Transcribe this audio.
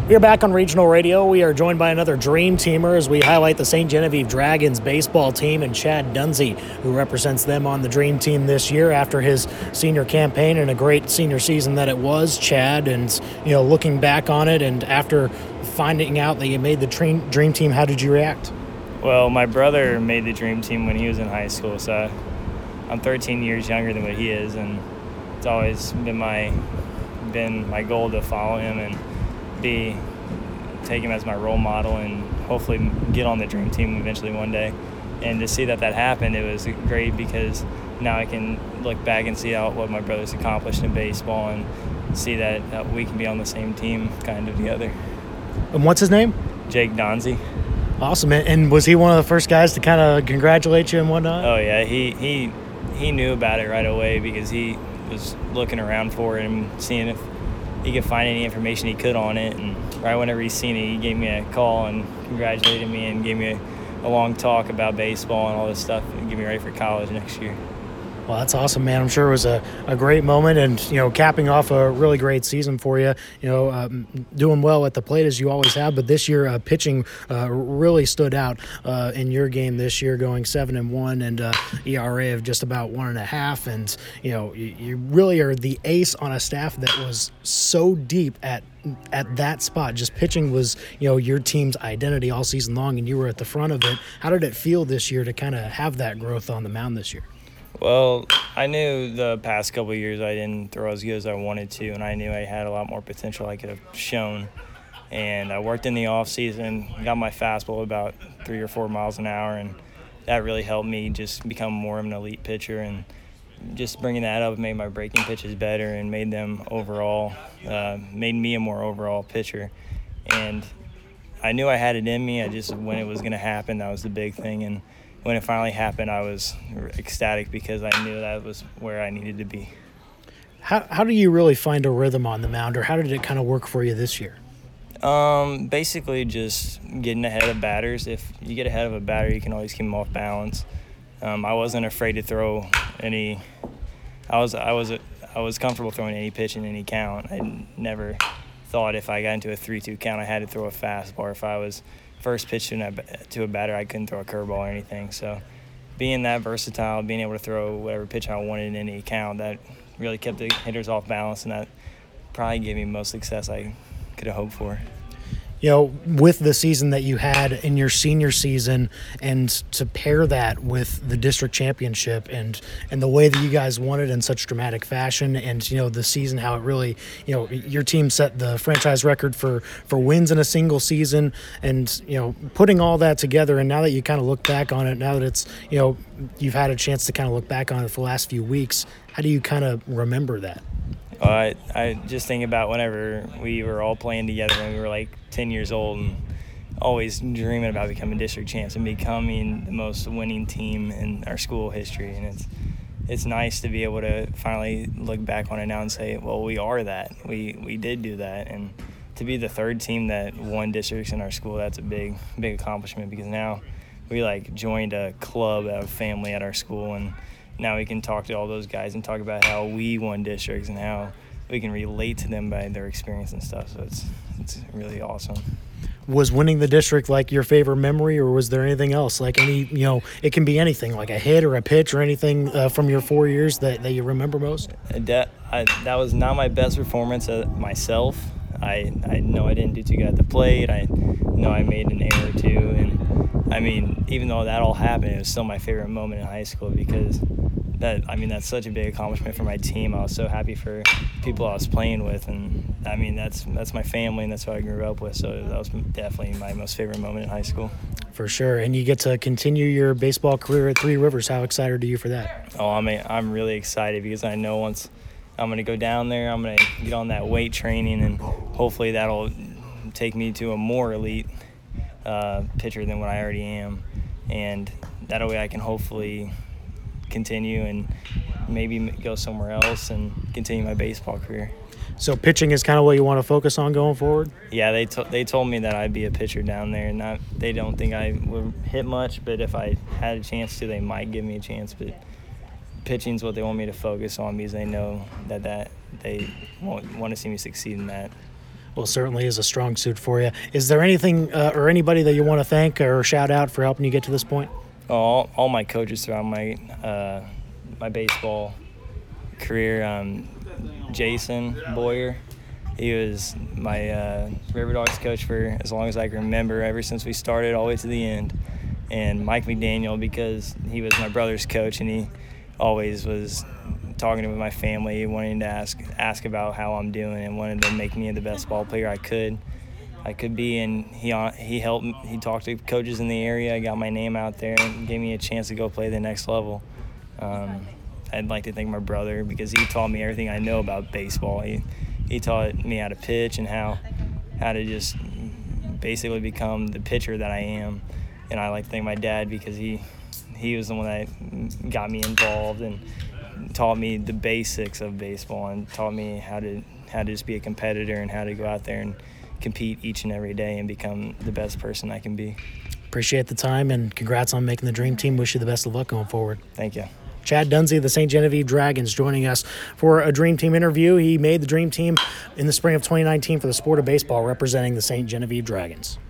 We are back on regional radio. We are joined by another Dream Teamer as we highlight the St. Genevieve Dragons baseball team and Chad Dunsey, who represents them on the Dream Team this year after his senior campaign and a great senior season that it was, Chad. And, looking back on it and after finding out that you made the Dream Team, how did you react? Well, my brother made the Dream Team when he was in high school, so I'm 13 years younger than what he is, and it's always been my goal to follow him and take him as my role model and hopefully get on the Dream Team eventually one day. And to see that happened, it was great because now I can look back and see what my brother's accomplished in baseball and see that we can be on the same team kind of together. And what's his name? Jake Donzie. Awesome. And was he one of the first guys to kind of congratulate you and whatnot? Oh, yeah. He knew about it right away because he was looking around for it and seeing if he could find any information he could on it. And right whenever he seen it, he gave me a call and congratulated me and gave me a long talk about baseball and all this stuff and get me ready for college next year. Well, that's awesome, man. I'm sure it was a great moment and, capping off a really great season for you, doing well at the plate as you always have. But this year, pitching really stood out in your game this year, going 7-1 and ERA of just about 1.5. And, you really are the ace on a staff that was so deep at that spot. Just pitching was, your team's identity all season long, and you were at the front of it. How did it feel this year to kind of have that growth on the mound this year? Well, I knew the past couple of years I didn't throw as good as I wanted to, and I knew I had a lot more potential I could have shown. And I worked in the off season, got my fastball about 3 or 4 miles an hour, and that really helped me just become more of an elite pitcher. And just bringing that up made my breaking pitches better and made them overall, made me a more overall pitcher. And I knew I had it in me. When it was going to happen, that was the big thing. And when it finally happened, I was ecstatic because I knew that was where I needed to be. How do you really find a rhythm on the mound, or how did it kind of work for you this year? Basically just getting ahead of batters. If you get ahead of a batter, you can always keep them off balance. I wasn't afraid to throw any. I was comfortable throwing any pitch in any count. I never thought if I got into a 3-2 count, I had to throw a fastball. Or if I was first pitch to a batter, I couldn't throw a curveball or anything. So being that versatile, being able to throw whatever pitch I wanted in any count, that really kept the hitters off balance, and that probably gave me most success I could have hoped for. With the season that you had in your senior season, and to pair that with the district championship and the way that you guys won it in such dramatic fashion, and the season, how it really, your team set the franchise record for wins in a single season, and putting all that together, and now that you kind of look back on it, now that it's you've had a chance to kind of look back on it for the last few weeks, how do you kind of remember that? I just think about whenever we were all playing together when we were like 10 years old and always dreaming about becoming district champs and becoming the most winning team in our school history. And it's nice to be able to finally look back on it now and say, well, we are that. We did do that. And to be the third team that won districts in our school, that's a big accomplishment, because now we joined a club, a family at our school, and now we can talk to all those guys and talk about how we won districts and how we can relate to them by their experience and stuff. So it's really awesome. Was winning the district your favorite memory, or was there anything else? It can be anything, like a hit or a pitch or anything from your 4 years that you remember most? That was not my best performance myself. I know I didn't do too good at the plate. I know I made an error or two. And even though that all happened, it was still my favorite moment in high school, because that's such a big accomplishment for my team. I was so happy for people I was playing with, and that's my family, and that's who I grew up with. So that was definitely my most favorite moment in high school. For sure. And you get to continue your baseball career at Three Rivers. How excited are you for that? Oh, I'm really excited, because I know once I'm going to go down there, I'm going to get on that weight training, and hopefully that'll take me to a more elite pitcher than what I already am. And that way I can hopefully continue and maybe go somewhere else and continue my baseball career. So pitching is kind of what you want to focus on going forward? Yeah, they told me that I'd be a pitcher down there. They don't think I would hit much, but if I had a chance to, they might give me a chance. But pitching's what they want me to focus on, because they know that they want to see me succeed in that. Well, certainly is a strong suit for you. Is there anything or anybody that you want to thank or shout out for helping you get to this point? All my coaches throughout my my baseball career. Jason Boyer, he was my River Dogs coach for as long as I can remember, ever since we started all the way to the end. And Mike McDaniel, because he was my brother's coach, and he always was talking to my family, wanting to ask about how I'm doing, and wanted to make me the best ball player I could be. And he helped me. He talked to coaches in the area, got my name out there, and gave me a chance to go play the next level. I'd like to thank my brother, because he taught me everything I know about baseball. He taught me how to pitch and how to just basically become the pitcher that I am. And I like to thank my dad, because he was the one that got me involved and taught me the basics of baseball, and taught me how to just be a competitor and how to go out there and compete each and every day and become the best person I can be. Appreciate the time, and congrats on making the Dream Team. Wish you the best of luck going forward. Thank you. Chad Dunsey of the St. Genevieve Dragons joining us for a Dream Team interview. He made the Dream Team in the spring of 2019 for the sport of baseball, representing the St. Genevieve Dragons.